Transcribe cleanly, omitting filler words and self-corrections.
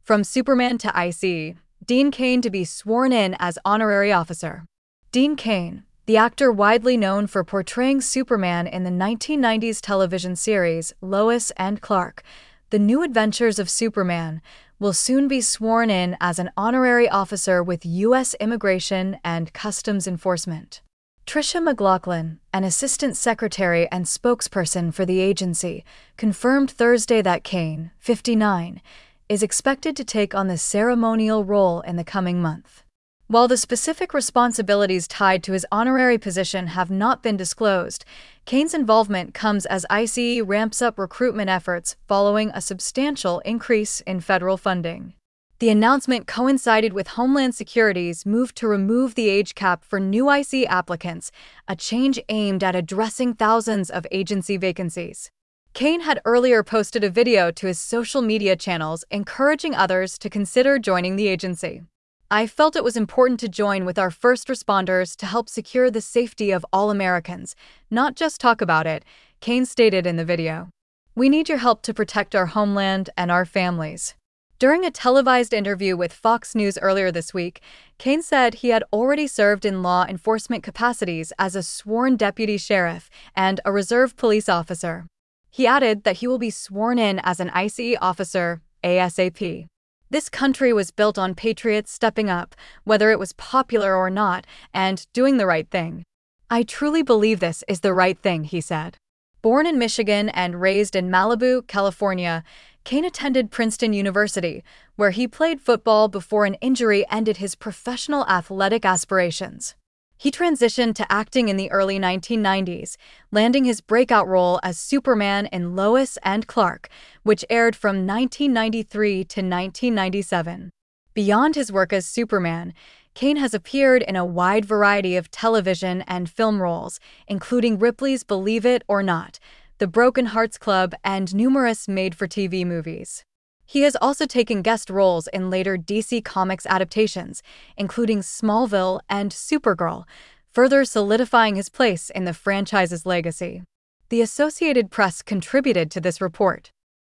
From Superman to ICE, Dean Cain to be sworn in as honorary officer. Dean Cain, the actor widely known for portraying Superman in the 1990s television series Lois and Clark, The New Adventures of Superman, will soon be sworn in as an honorary officer with U.S. Immigration and Customs Enforcement. Tricia McLaughlin, an assistant secretary and spokesperson for the agency, confirmed Thursday that Cain, 59, is expected to take on the ceremonial role in the coming month. While the specific responsibilities tied to his honorary position have not been disclosed, Cain's involvement comes as ICE ramps up recruitment efforts following a substantial increase in federal funding. The announcement coincided with Homeland Security's move to remove the age cap for new ICE applicants, a change aimed at addressing thousands of agency vacancies. Cain had earlier posted a video to his social media channels encouraging others to consider joining the agency. "I felt it was important to join with our first responders to help secure the safety of all Americans, not just talk about it," Cain stated in the video. "We need your help to protect our homeland and our families." During a televised interview with Fox News earlier this week, Cain said he had already served in law enforcement capacities as a sworn deputy sheriff and a reserve police officer. He added that he will be sworn in as an ICE officer ASAP. "This country was built on patriots stepping up, whether it was popular or not, and doing the right thing. I truly believe this is the right thing," he said. Born in Michigan and raised in Malibu, California, Cain attended Princeton University, where he played football before an injury ended his professional athletic aspirations. He transitioned to acting in the early 1990s, landing his breakout role as Superman in Lois and Clark, which aired from 1993 to 1997. Beyond his work as Superman, Cain has appeared in a wide variety of television and film roles, including Ripley's Believe It or Not, The Broken Hearts Club, and numerous made-for-TV movies. He has also taken guest roles in later DC Comics adaptations, including Smallville and Supergirl, further solidifying his place in the franchise's legacy. The Associated Press contributed to this report.